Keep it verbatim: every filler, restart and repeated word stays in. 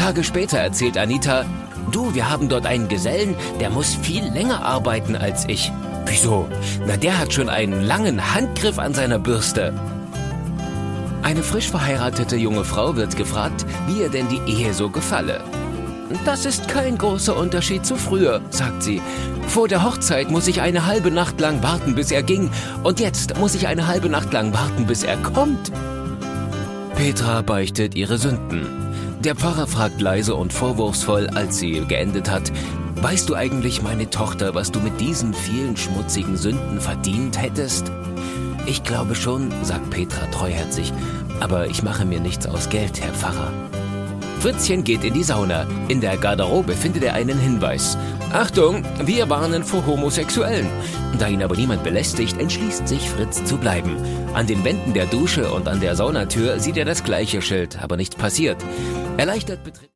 Tage später erzählt Anita: Du, wir haben dort einen Gesellen, der muss viel länger arbeiten als ich. Wieso? Na, der hat schon einen langen Handgriff an seiner Bürste. Eine frisch verheiratete junge Frau wird gefragt, wie ihr denn die Ehe so gefalle. Das ist kein großer Unterschied zu früher, sagt sie. Vor der Hochzeit muss ich eine halbe Nacht lang warten, bis er ging. Und jetzt muss ich eine halbe Nacht lang warten, bis er kommt. Petra beichtet ihre Sünden. Der Pfarrer fragt leise und vorwurfsvoll, als sie geendet hat: Weißt du eigentlich, meine Tochter, was du mit diesen vielen schmutzigen Sünden verdient hättest? Ich glaube schon, sagt Petra treuherzig, aber ich mache mir nichts aus Geld, Herr Pfarrer. Fritzchen geht in die Sauna. In der Garderobe findet er einen Hinweis. Achtung, wir warnen vor Homosexuellen. Da ihn aber niemand belästigt, entschließt sich Fritz zu bleiben. An den Wänden der Dusche und an der Saunatür sieht er das gleiche Schild, aber nichts passiert. Erleichtert betritt